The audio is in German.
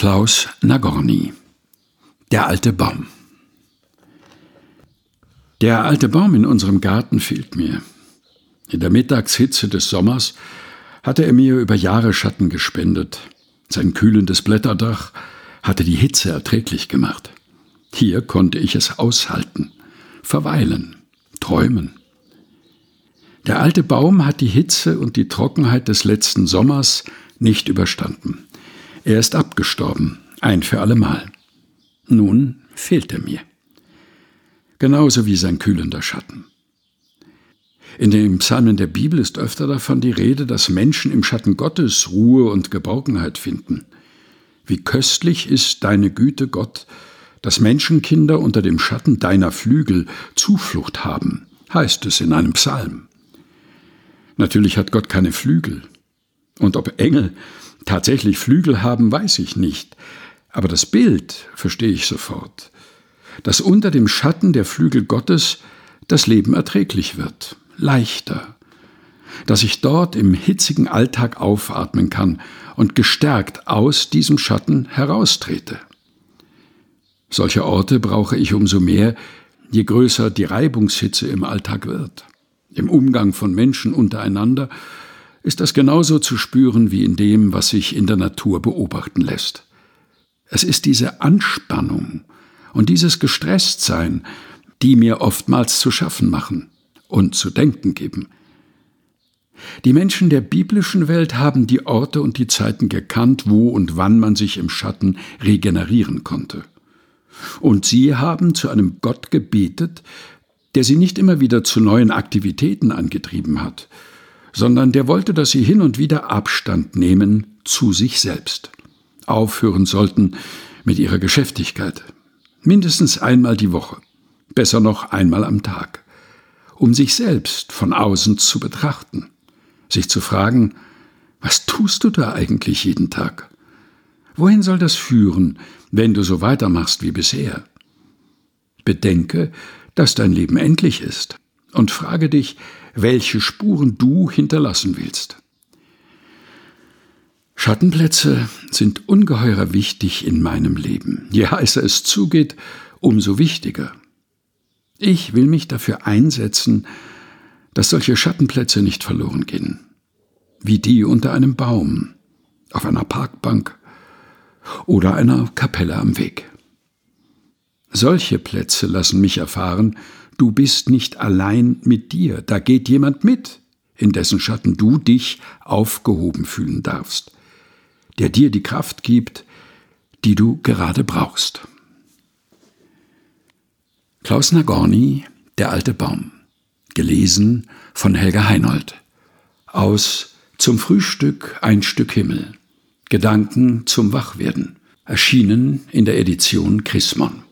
Klaus Nagorny. Der alte Baum. Der alte Baum in unserem Garten fehlt mir. In der Mittagshitze des Sommers hatte er mir über Jahre Schatten gespendet. Sein kühlendes Blätterdach hatte die Hitze erträglich gemacht. Hier konnte ich es aushalten, verweilen, träumen. Der alte Baum hat die Hitze und die Trockenheit des letzten Sommers nicht überstanden. Er ist abgestorben, ein für allemal. Nun fehlt er mir. Genauso wie sein kühlender Schatten. In den Psalmen der Bibel ist öfter davon die Rede, dass Menschen im Schatten Gottes Ruhe und Geborgenheit finden. Wie köstlich ist deine Güte, Gott, dass Menschenkinder unter dem Schatten deiner Flügel Zuflucht haben, heißt es in einem Psalm. Natürlich hat Gott keine Flügel. Und ob Engel tatsächlich Flügel haben, weiß ich nicht. Aber das Bild verstehe ich sofort. Dass unter dem Schatten der Flügel Gottes das Leben erträglich wird, leichter. Dass ich dort im hitzigen Alltag aufatmen kann und gestärkt aus diesem Schatten heraustrete. Solche Orte brauche ich umso mehr, je größer die Reibungshitze im Alltag wird. Im Umgang von Menschen untereinander ist das genauso zu spüren wie in dem, was sich in der Natur beobachten lässt. Es ist diese Anspannung und dieses Gestresstsein, die mir oftmals zu schaffen machen und zu denken geben. Die Menschen der biblischen Welt haben die Orte und die Zeiten gekannt, wo und wann man sich im Schatten regenerieren konnte. Und sie haben zu einem Gott gebetet, der sie nicht immer wieder zu neuen Aktivitäten angetrieben hat, sondern der wollte, dass sie hin und wieder Abstand nehmen zu sich selbst, aufhören sollten mit ihrer Geschäftigkeit, mindestens einmal die Woche, besser noch einmal am Tag, um sich selbst von außen zu betrachten, sich zu fragen, was tust du da eigentlich jeden Tag? Wohin soll das führen, wenn du so weitermachst wie bisher? Bedenke, dass dein Leben endlich ist und frage dich, welche Spuren du hinterlassen willst. Schattenplätze sind ungeheuer wichtig in meinem Leben. Je heißer es zugeht, umso wichtiger. Ich will mich dafür einsetzen, dass solche Schattenplätze nicht verloren gehen. Wie die unter einem Baum, auf einer Parkbank oder einer Kapelle am Weg. Solche Plätze lassen mich erfahren, du bist nicht allein mit dir, da geht jemand mit, in dessen Schatten du dich aufgehoben fühlen darfst, der dir die Kraft gibt, die du gerade brauchst. Klaus Nagorny, Der alte Baum. Gelesen von Helga Heinold. Aus Zum Frühstück ein Stück Himmel. Gedanken zum Wachwerden. Erschienen in der Edition Chrismon.